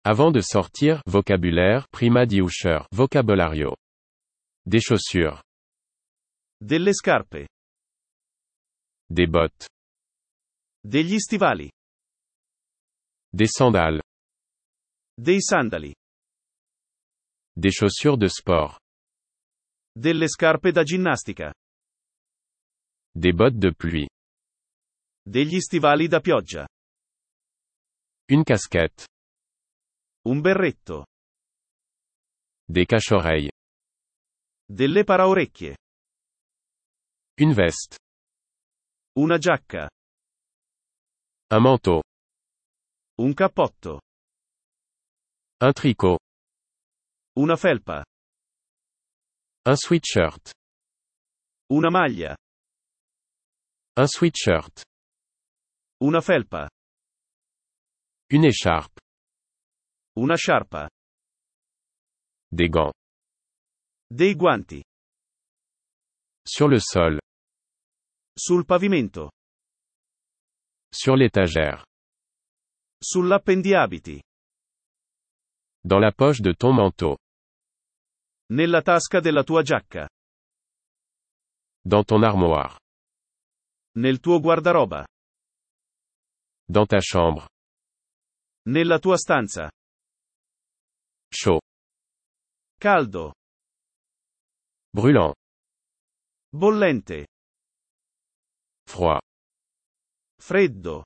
Avant de sortir, vocabulaire, prima di uscire, vocabolario. Des chaussures. Delle scarpe. Des bottes. Degli stivali. Des sandales. Dei sandali. Des chaussures de sport. Delle scarpe da ginnastica. Des bottes de pluie. Degli stivali da pioggia. Une casquette. Un berretto. Des cache-oreilles. Delle paraorecchie. Une veste. Una giacca. Un manteau. Un cappotto. Un tricot. Una felpa. Un sweatshirt. Una maglia. Un sweatshirt. Una felpa. Une écharpe. Una sciarpa. Des gants. Dei guanti. Sur le sol. Sul pavimento. Sur l'étagère. Sull'appendiabiti. Dans la poche de ton manteau. Nella tasca della tua giacca. Dans ton armoire. Nel tuo guardaroba. Dans ta chambre. Nella tua stanza. Chaud. Caldo. Brûlant. Bollente. Froid. Freddo.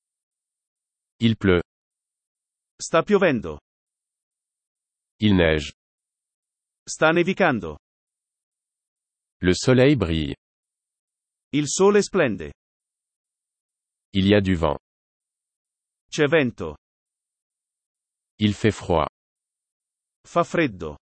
Il pleut. Sta piovendo. Il neige. Sta nevicando. Le soleil brille. Il sole splende. Il y a du vent. C'è vento. Il fait froid. Fa freddo.